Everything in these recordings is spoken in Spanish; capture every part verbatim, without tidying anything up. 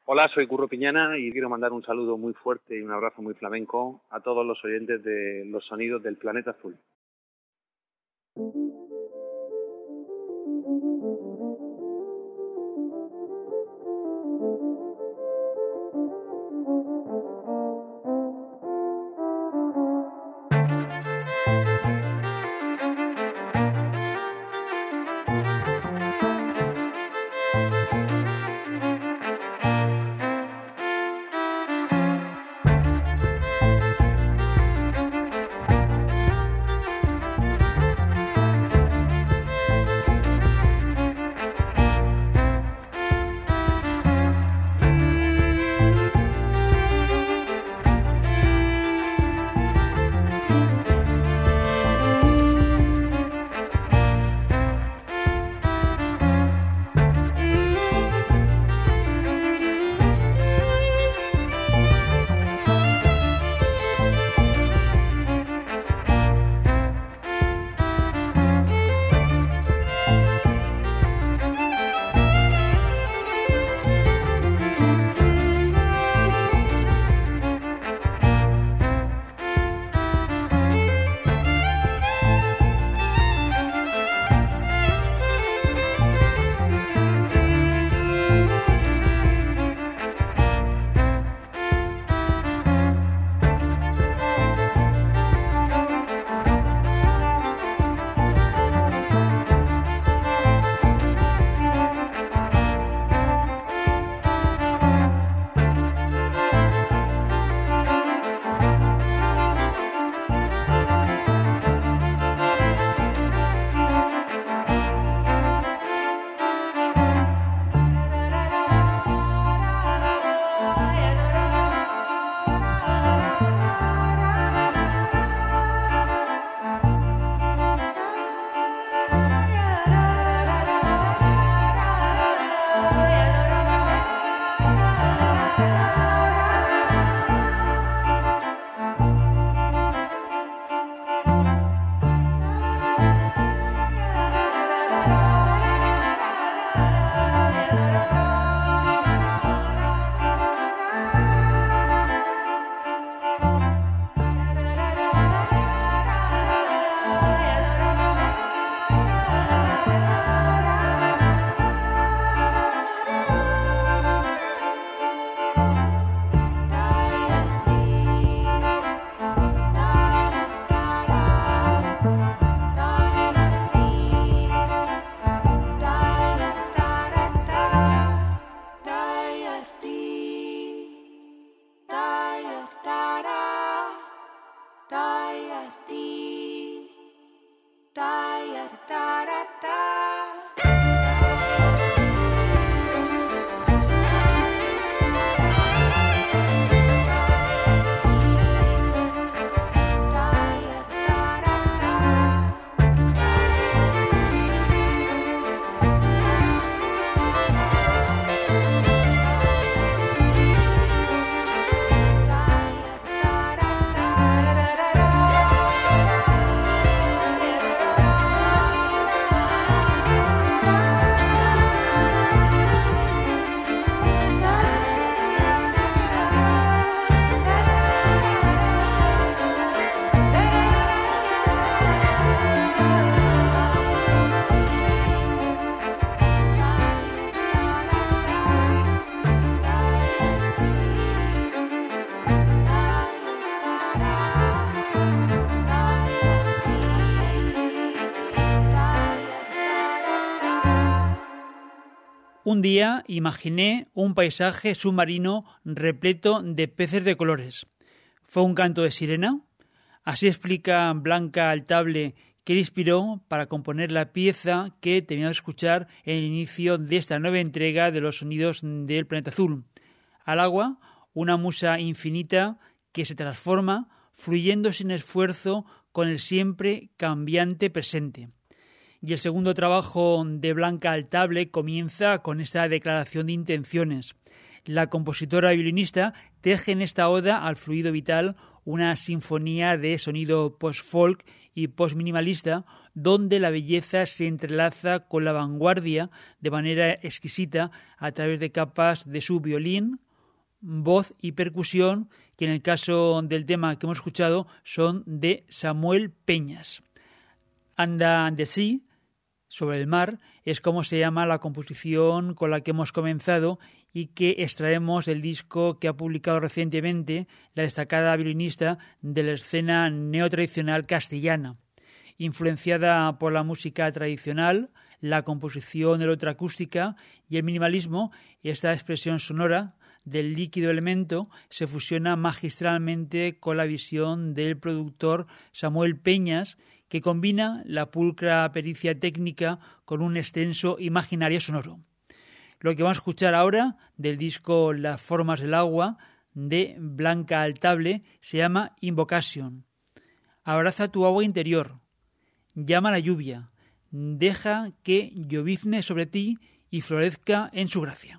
Hola, soy Curro Piñana y quiero mandar un saludo muy fuerte y un abrazo muy flamenco a todos los oyentes de Los Sonidos del Planeta Azul. Un día imaginé un paisaje submarino repleto de peces de colores. ¿Fue un canto de sirena? Así explica Blanca Altable que le inspiró para componer la pieza que teníamos que escuchar en el inicio de esta nueva entrega de los sonidos del Planeta Azul. Al agua, una musa infinita que se transforma fluyendo sin esfuerzo con el siempre cambiante presente. Y el segundo trabajo de Blanca Altable comienza con esta declaración de intenciones. La compositora y violinista teje en esta oda al fluido vital una sinfonía de sonido post-folk y postminimalista, donde la belleza se entrelaza con la vanguardia de manera exquisita a través de capas de su violín, voz y percusión, que en el caso del tema que hemos escuchado son de Samuel Peñas. Under the Sea, sobre el mar, es como se llama la composición con la que hemos comenzado y que extraemos del disco que ha publicado recientemente la destacada violinista de la escena neotradicional castellana. Influenciada por la música tradicional, la composición electroacústica y el minimalismo, esta expresión sonora del líquido elemento se fusiona magistralmente con la visión del productor Samuel Peñas, que combina la pulcra pericia técnica con un extenso imaginario sonoro. Lo que vamos a escuchar ahora del disco Las formas del agua de Blanca Altable se llama Invocation. Abraza tu agua interior, llama a la lluvia, deja que llovizne sobre ti y florezca en su gracia.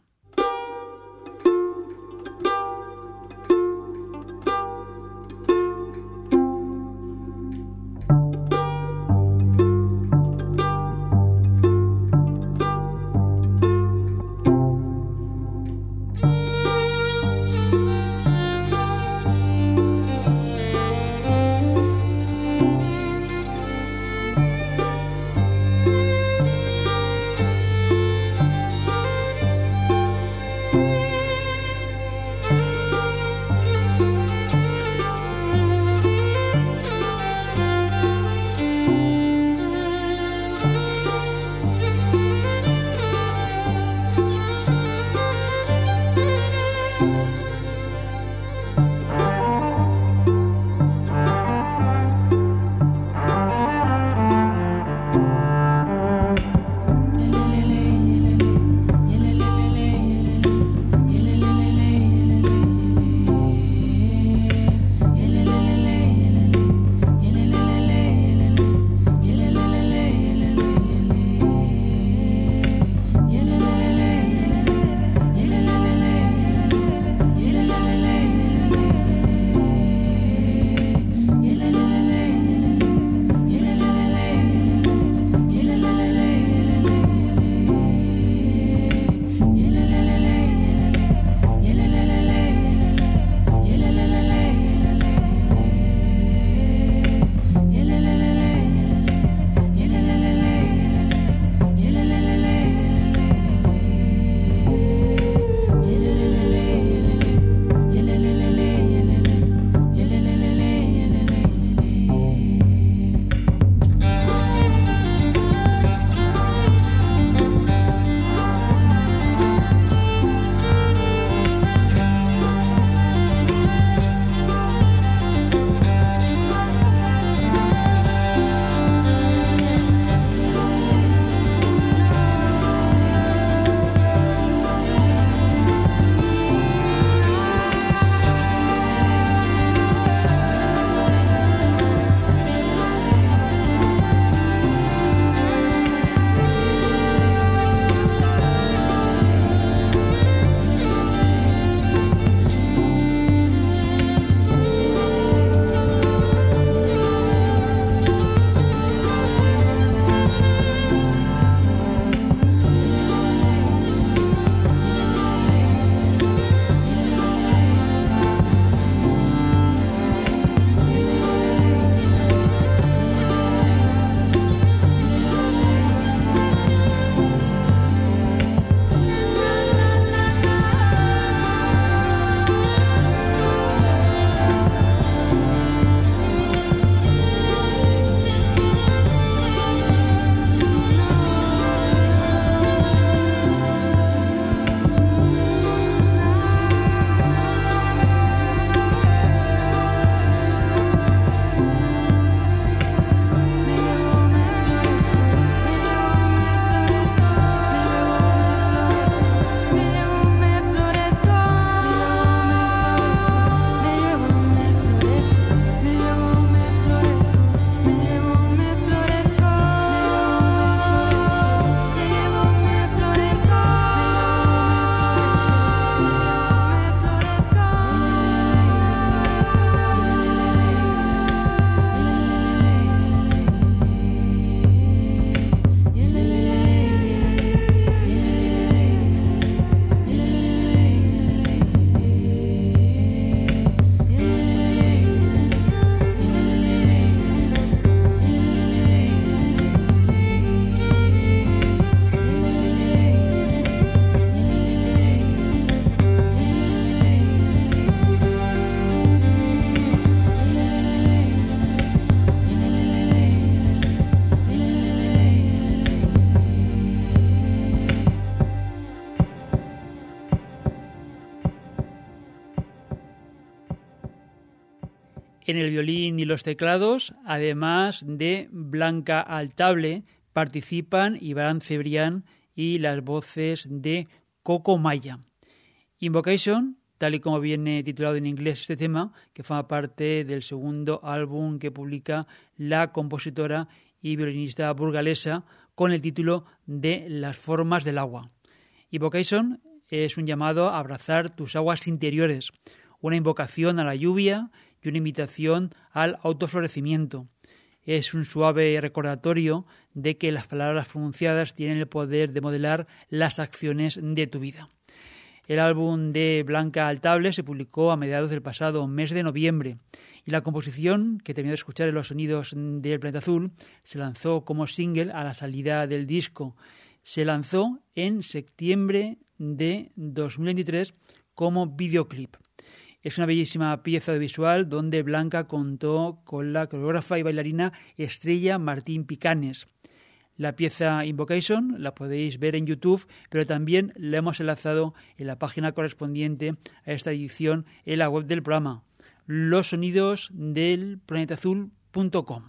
En el violín y los teclados, además de Blanca Altable, participan Iván Cebrián y las voces de Coco Maya. Invocation, tal y como viene titulado en inglés este tema, que forma parte del segundo álbum que publica la compositora y violinista burgalesa con el título de Las formas del agua. Invocation es un llamado a abrazar tus aguas interiores, una invocación a la lluvia y una invitación al autoflorecimiento. Es un suave recordatorio de que las palabras pronunciadas tienen el poder de modelar las acciones de tu vida. El álbum de Blanca Altable se publicó a mediados del pasado mes de noviembre y la composición, que terminó de escuchar en los sonidos del Planeta Azul, se lanzó como single a la salida del disco. Se lanzó en septiembre de dos mil veintitrés como videoclip. Es una bellísima pieza visual donde Blanca contó con la coreógrafa y bailarina Estrella Martín Picanes. La pieza Invocation la podéis ver en YouTube, pero también la hemos enlazado en la página correspondiente a esta edición en la web del programa, los sonidos del planeta azul punto com.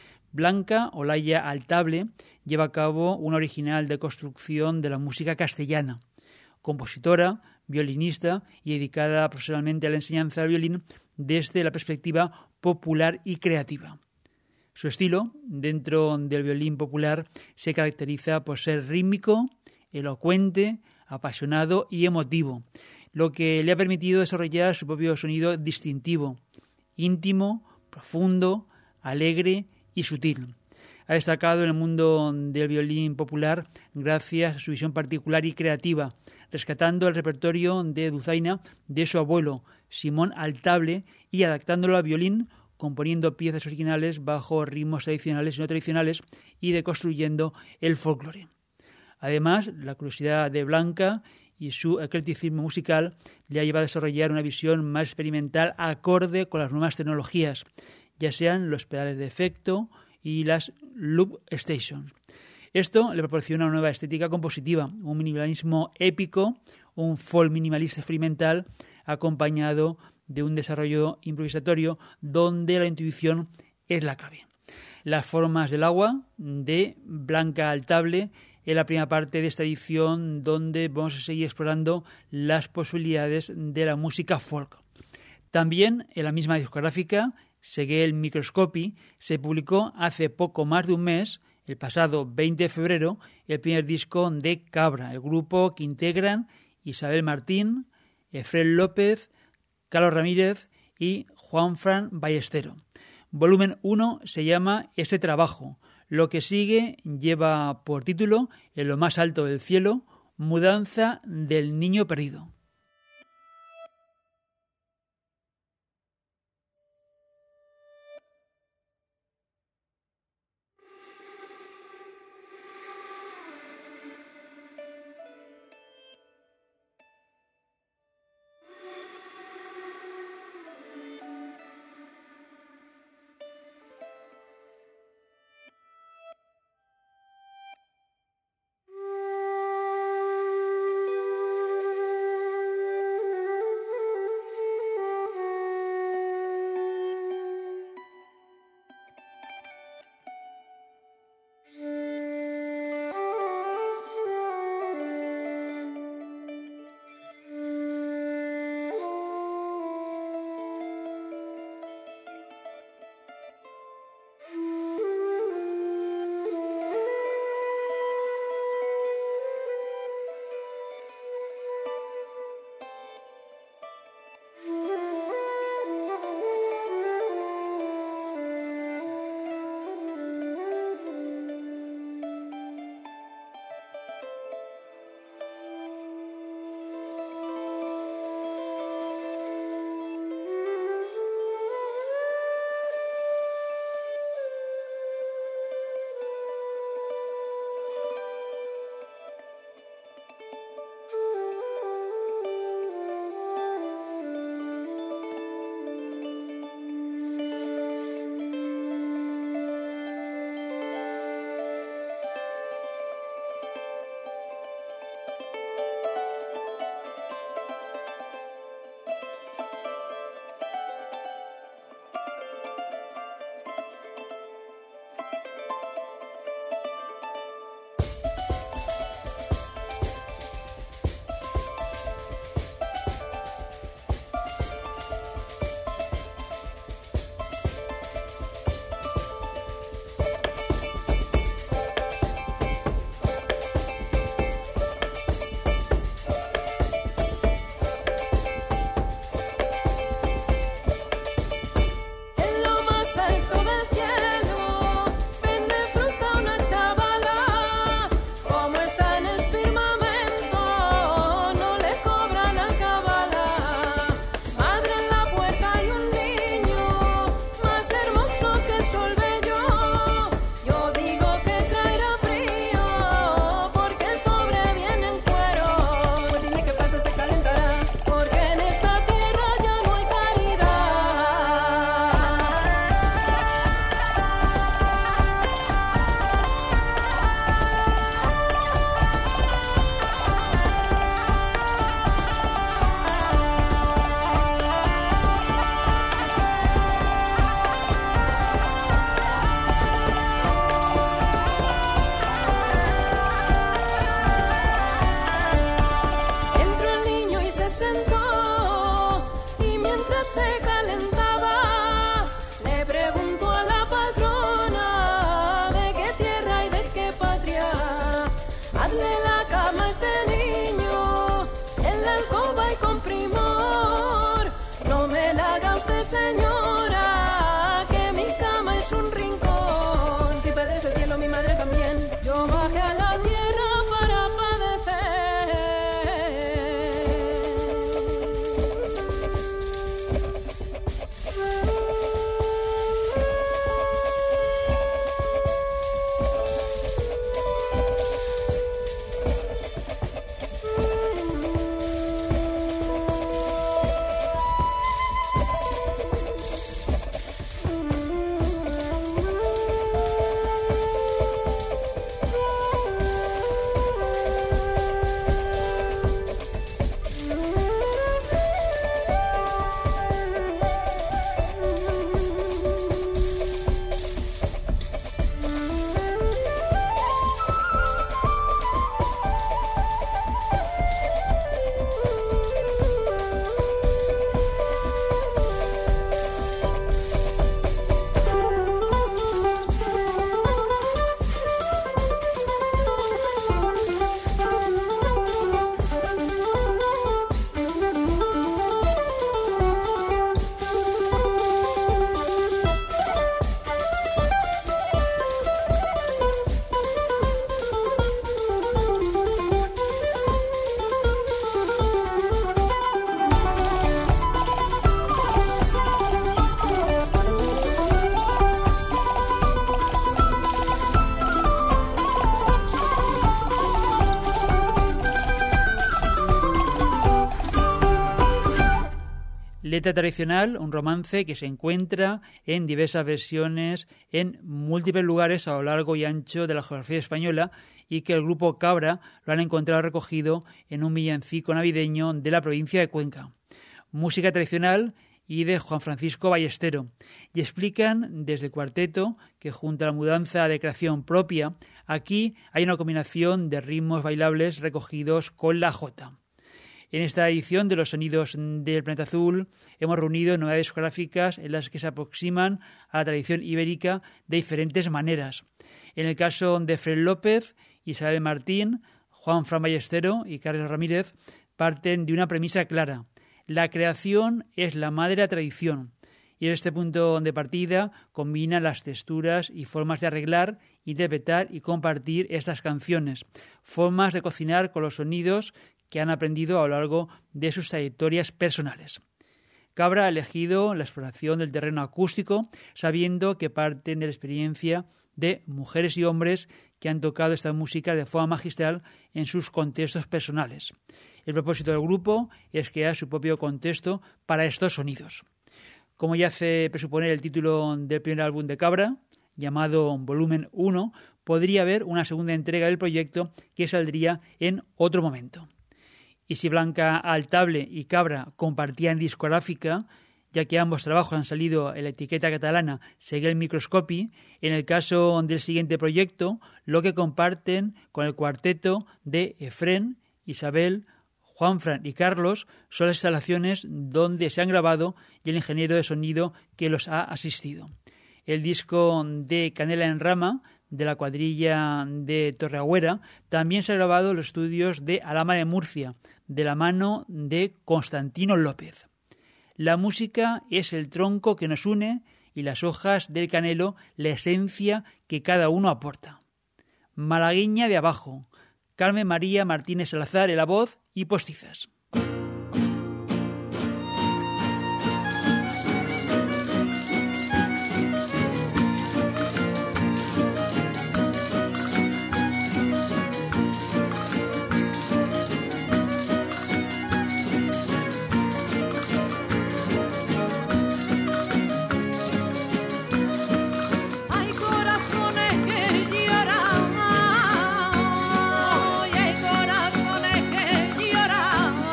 Blanca Olaya Altable lleva a cabo una original deconstrucción de la música castellana. Compositora, violinista y dedicada profesionalmente a la enseñanza del violín desde la perspectiva popular y creativa. Su estilo, dentro del violín popular, se caracteriza por ser rítmico, elocuente, apasionado y emotivo, lo que le ha permitido desarrollar su propio sonido distintivo, íntimo, profundo, alegre y sutil. Ha destacado en el mundo del violín popular gracias a su visión particular y creativa, rescatando el repertorio de dulzaina de su abuelo, Simón Altable, y adaptándolo al violín, componiendo piezas originales bajo ritmos tradicionales y no tradicionales y deconstruyendo el folclore. Además, la curiosidad de Blanca y su eclecticismo musical le ha llevado a desarrollar una visión más experimental acorde con las nuevas tecnologías, ya sean los pedales de efecto y las loop stations. Esto le proporciona una nueva estética compositiva, un minimalismo épico, un folk minimalista experimental acompañado de un desarrollo improvisatorio donde la intuición es la clave. Las formas del agua, de Blanca Altable, es la primera parte de esta edición donde vamos a seguir explorando las posibilidades de la música folk. También en la misma discográfica, Seguel Microscopy, se publicó hace poco más de un mes, el pasado veinte de febrero, el primer disco de Cabra, el grupo que integran Isabel Martín, Efrén López, Carlos Ramírez y Juanfran Ballestero. Volumen uno se llama Ese trabajo. Lo que sigue lleva por título En lo más alto del cielo, Mudanza del niño perdido. se calentaba, le preguntó a la patrona de qué tierra y de qué patria. Hazle la cama a este niño en la alcoba y con primor. No me la haga usted, señora, que mi cama es un rincón. Si padece el cielo, mi madre también. Yo bajé a la tierra para padecer. Letra tradicional, un romance que se encuentra en diversas versiones en múltiples lugares a lo largo y ancho de la geografía española y que el grupo Cabra lo han encontrado recogido en un villancico navideño de la provincia de Cuenca. Música tradicional y de Juan Francisco Ballestero, y explican desde el cuarteto que junto a la mudanza de creación propia, aquí hay una combinación de ritmos bailables recogidos con la jota. En esta edición de los sonidos del Planeta Azul hemos reunido novedades discográficas en las que se aproximan a la tradición ibérica de diferentes maneras. En el caso de Fred López, Isabel Martín, Juan Fran Ballestero y Carlos Ramírez parten de una premisa clara. La creación es la madre de la tradición y en este punto de partida combinan las texturas y formas de arreglar, interpretar y compartir estas canciones, formas de cocinar con los sonidos que han aprendido a lo largo de sus trayectorias personales. Cabra ha elegido la exploración del terreno acústico, sabiendo que parten de la experiencia de mujeres y hombres que han tocado esta música de forma magistral en sus contextos personales. El propósito del grupo es crear su propio contexto para estos sonidos. Como ya hace presuponer el título del primer álbum de Cabra, llamado Volumen uno, podría haber una segunda entrega del proyecto que saldría en otro momento. Y si Blanca Altable y Cabra compartían discográfica, ya que ambos trabajos han salido en la etiqueta catalana Seguel Microscopy, en el caso del siguiente proyecto, lo que comparten con el cuarteto de Efrén, Isabel, Juanfran y Carlos son las instalaciones donde se han grabado y el ingeniero de sonido que los ha asistido. El disco de Canela en Rama, de la cuadrilla de Torreagüera, también se ha grabado en los estudios de Alhama de Murcia, de la mano de Constantino López. La música es el tronco que nos une y las hojas del canelo la esencia que cada uno aporta. Malagueña de abajo, Carmen María Martínez Salazar en la voz y postizas. Hay corazones que lloran,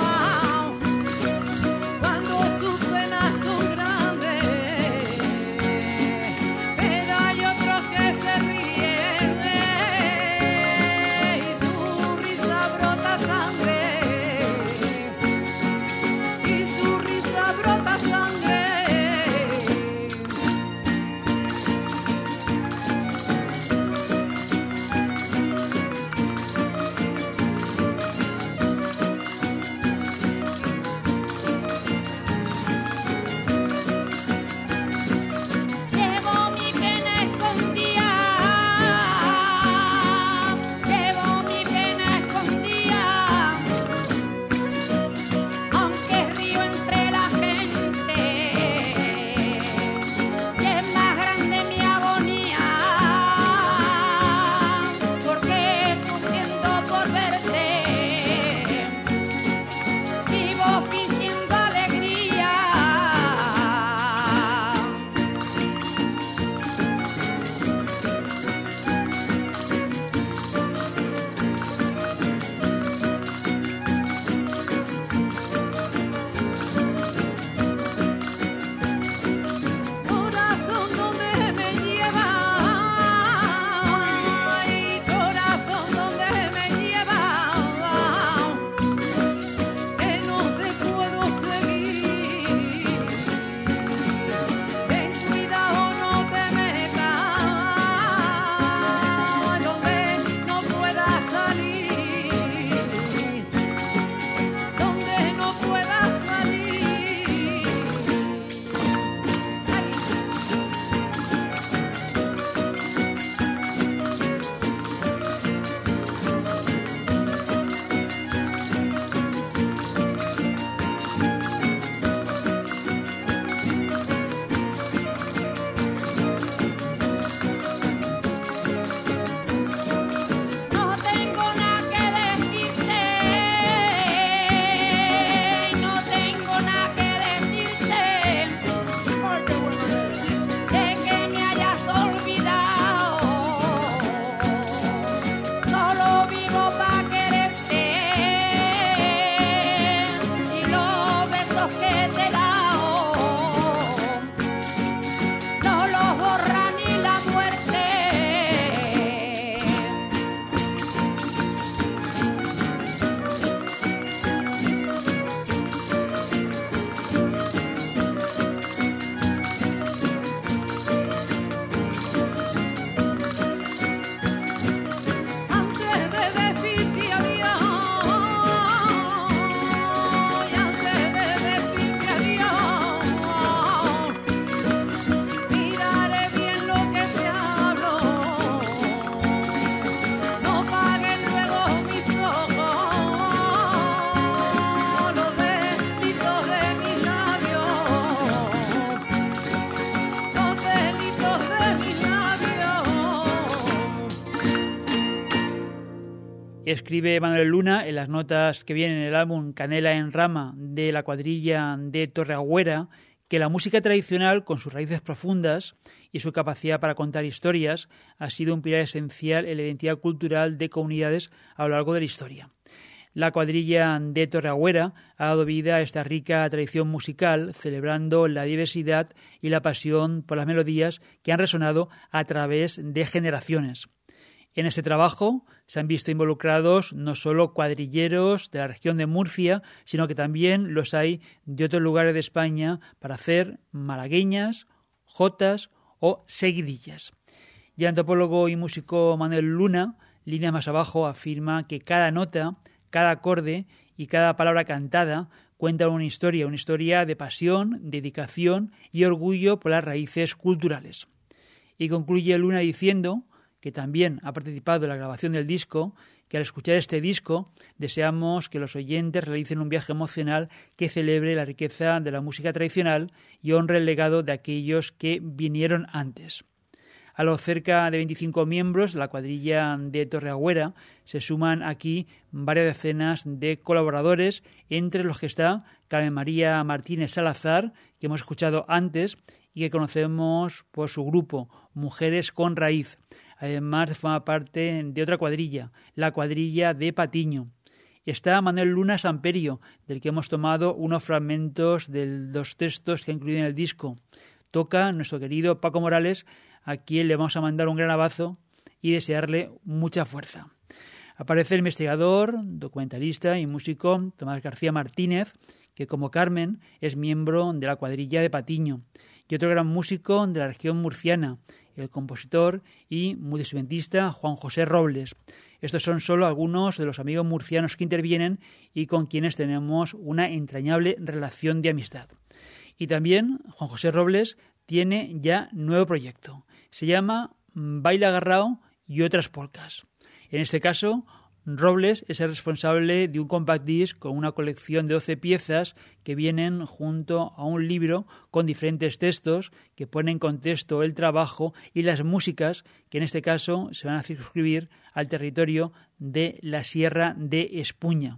Escribe Manuel Luna en las notas que vienen en el álbum Canela en Rama de la cuadrilla de Torreagüera que la música tradicional, con sus raíces profundas y su capacidad para contar historias, ha sido un pilar esencial en la identidad cultural de comunidades a lo largo de la historia. La cuadrilla de Torreagüera ha dado vida a esta rica tradición musical, celebrando la diversidad y la pasión por las melodías que han resonado a través de generaciones. En este trabajo se han visto involucrados no solo cuadrilleros de la región de Murcia, sino que también los hay de otros lugares de España para hacer malagueñas, jotas o seguidillas. Y el antropólogo y músico Manuel Luna, línea más abajo, afirma que cada nota, cada acorde y cada palabra cantada cuentan una historia, una historia de pasión, dedicación y orgullo por las raíces culturales. Y concluye Luna diciendo que también ha participado en la grabación del disco, que al escuchar este disco deseamos que los oyentes realicen un viaje emocional que celebre la riqueza de la música tradicional y honre el legado de aquellos que vinieron antes. A los cerca de veinticinco miembros de la cuadrilla de Torreagüera se suman aquí varias decenas de colaboradores, entre los que está Carmen María Martínez Salazar, que hemos escuchado antes y que conocemos por su grupo Mujeres con Raíz. Además, forma parte de otra cuadrilla, la cuadrilla de Patiño. Está Manuel Luna Samperio, del que hemos tomado unos fragmentos de los textos que ha incluido en el disco. Toca nuestro querido Paco Morales, a quien le vamos a mandar un gran abrazo y desearle mucha fuerza. Aparece el investigador, documentalista y músico Tomás García Martínez, que como Carmen es miembro de la cuadrilla de Patiño, y otro gran músico de la región murciana, el compositor y multiinstrumentista Juan José Robles. Estos son solo algunos de los amigos murcianos que intervienen y con quienes tenemos una entrañable relación de amistad. Y también Juan José Robles tiene ya nuevo proyecto. Se llama Baila Agarrao y otras polcas. En este caso, Robles es el responsable de un compact disc con una colección de doce piezas que vienen junto a un libro con diferentes textos que ponen en contexto el trabajo y las músicas que en este caso se van a circunscribir al territorio de la Sierra de Espuña.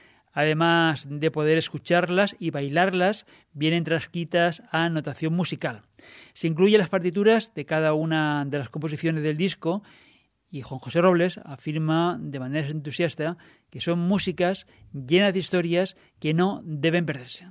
Además de poder escucharlas y bailarlas, vienen transcritas a notación musical. Se incluyen las partituras de cada una de las composiciones del disco y Juan José Robles afirma de manera entusiasta que son músicas llenas de historias que no deben perderse.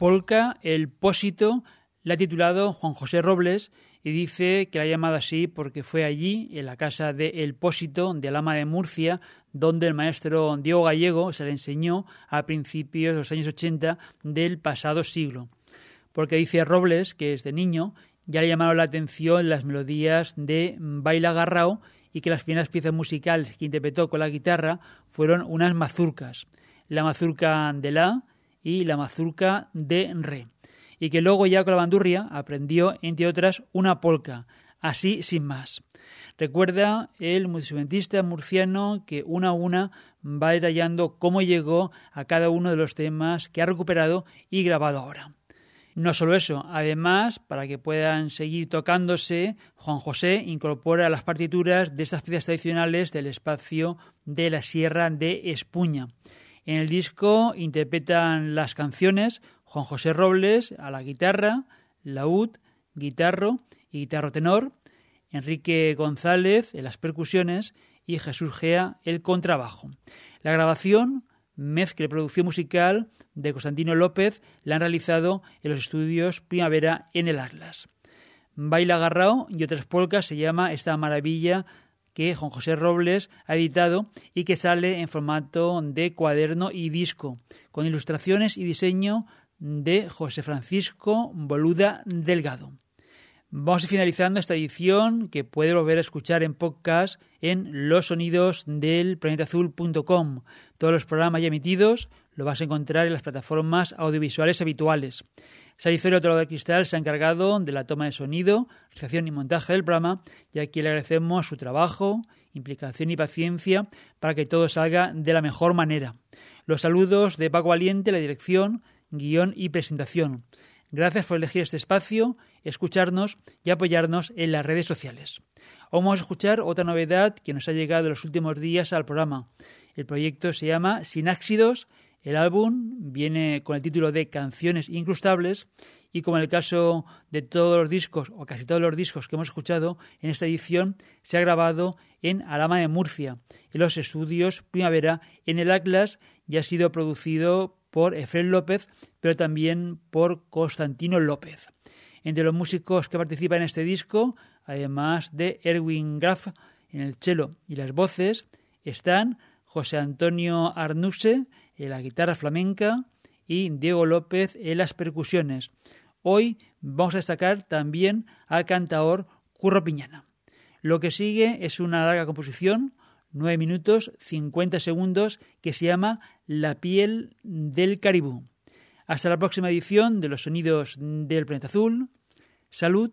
polka El Pósito la ha titulado Juan José Robles y dice que la ha llamado así porque fue allí, en la casa de El Pósito de Alhama de Murcia, donde el maestro Diego Gallego se la enseñó a principios de los años ochenta del pasado siglo. Porque dice Robles que desde niño ya le llamaron la atención las melodías de Baila Garrao y que las primeras piezas musicales que interpretó con la guitarra fueron unas mazurcas, la mazurca de La y la mazurca de Re, y que luego ya con la bandurria aprendió, entre otras, una polka, así sin más. Recuerda el multiinstrumentista murciano que una a una va detallando cómo llegó a cada uno de los temas que ha recuperado y grabado ahora. No solo eso, además, para que puedan seguir tocándose, Juan José incorpora las partituras de estas piezas tradicionales del espacio de la Sierra de Espuña. En el disco interpretan las canciones Juan José Robles a la guitarra, laúd, guitarro y guitarro tenor, Enrique González en las percusiones y Jesús Gea el contrabajo. La grabación, mezcla y producción musical de Constantino López la han realizado en los estudios Primavera en el Atlas. Baila Garrao y otras polcas se llama esta maravilla que Juan José Robles ha editado y que sale en formato de cuaderno y disco, con ilustraciones y diseño de José Francisco Boluda Delgado. Vamos a ir finalizando esta edición que puede volver a escuchar en podcast en los sonidos del planeta azul punto com. Todos los programas ya emitidos lo vas a encontrar en las plataformas audiovisuales habituales. Salizorio Otro Lado de Cristal se ha encargado de la toma de sonido, realización y montaje del programa, y aquí le agradecemos su trabajo, implicación y paciencia para que todo salga de la mejor manera. Los saludos de Paco Valiente, la dirección, guión y presentación. Gracias por elegir este espacio, escucharnos y apoyarnos en las redes sociales. Vamos a escuchar otra novedad que nos ha llegado en los últimos días al programa. El proyecto se llama Sináxidos, el álbum viene con el título de Canciones Incrustables y como en el caso de todos los discos o casi todos los discos que hemos escuchado en esta edición, se ha grabado en Alhama de Murcia, en los estudios Primavera en el Atlas y ha sido producido por Efrén López, pero también por Constantino López. Entre los músicos que participan en este disco, además de Erwin Graf en el cello y las voces, están José Antonio Arnuse en la guitarra flamenca y Diego López en las percusiones. Hoy vamos a destacar también al cantaor Curro Piñana. Lo que sigue es una larga composición, nueve minutos cincuenta segundos, que se llama La piel del caribú. Hasta la próxima edición de Los Sonidos del Planeta Azul. Salud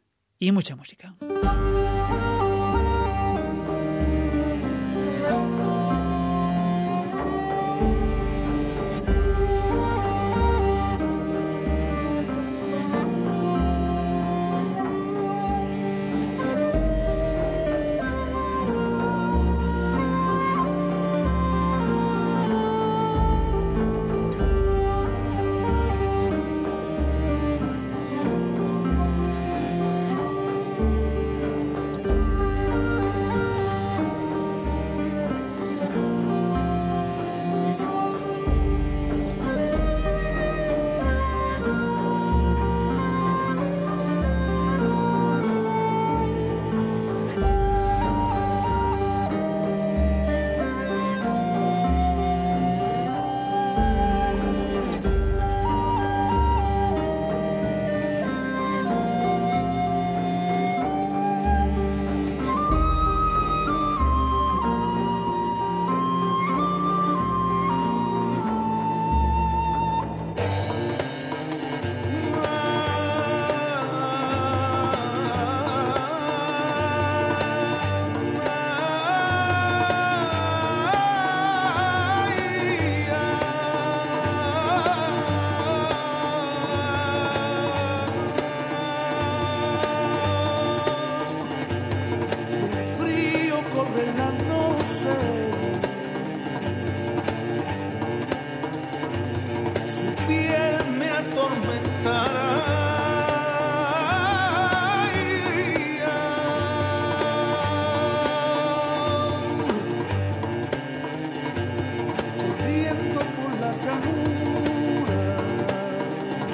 y mucha música. Corriendo por la llanura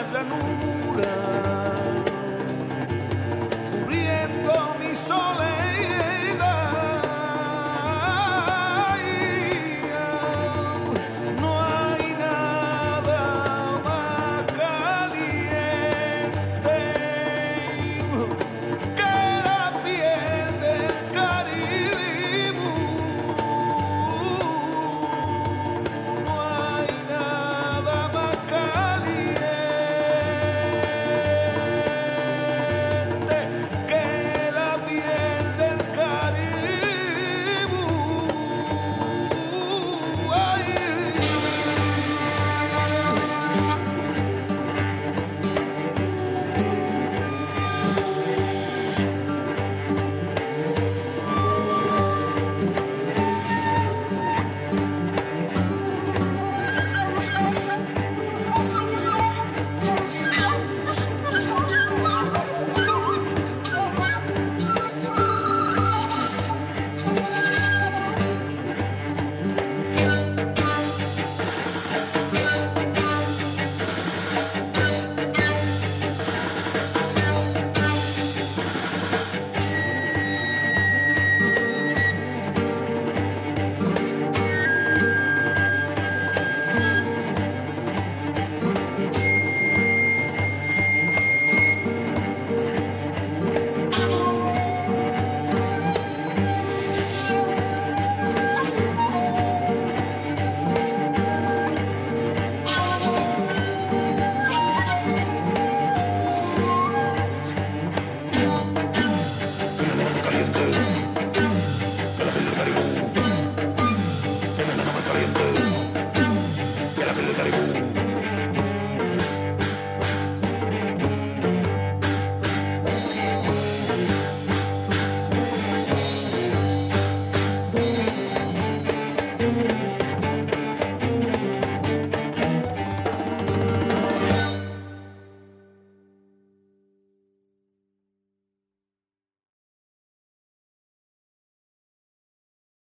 llanura.